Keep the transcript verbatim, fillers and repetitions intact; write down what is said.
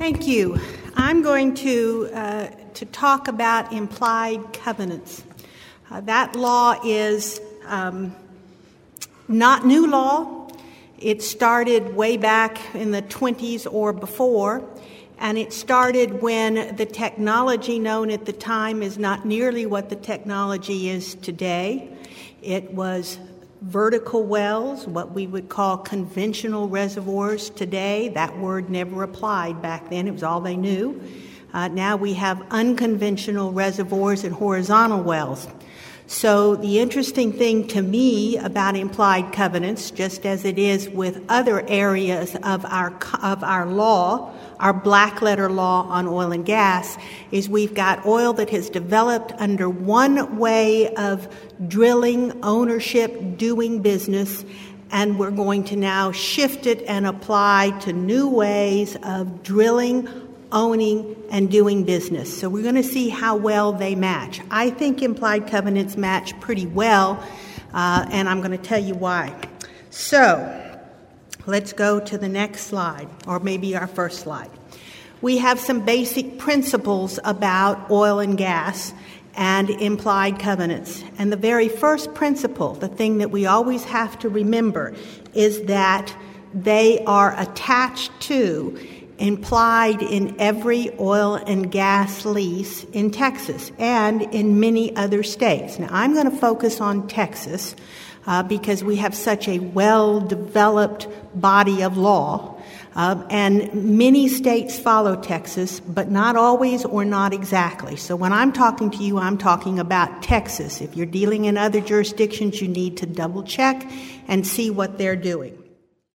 Thank you. I'm going to uh, to talk about implied covenants. Uh, that law is um, not new law. It started way back in the twenties or before, and it started when the technology known at the time is not nearly what the technology is today. It was vertical wells, what we would call conventional reservoirs today. That word never applied back then. It was all they knew. Uh, now we have unconventional reservoirs and horizontal wells. So the interesting thing to me about implied covenants, just as it is with other areas of our of our law, our black letter law on oil and gas, is we've got oil that has developed under one way of drilling, ownership, doing business, and we're going to now shift it and apply to new ways of drilling, owning, and doing business. So we're going to see how well they match. I think implied covenants match pretty well, uh, and I'm going to tell you why. So let's go to the next slide, or maybe our first slide. We have some basic principles about oil and gas and implied covenants. And the very first principle, the thing that we always have to remember, is that they are attached to, implied in every oil and gas lease in Texas and in many other states. Now, I'm going to focus on Texas uh, because we have such a well-developed body of law. Uh, and many states follow Texas, but not always or not exactly. So when I'm talking to you, I'm talking about Texas. If you're dealing in other jurisdictions, you need to double check and see what they're doing.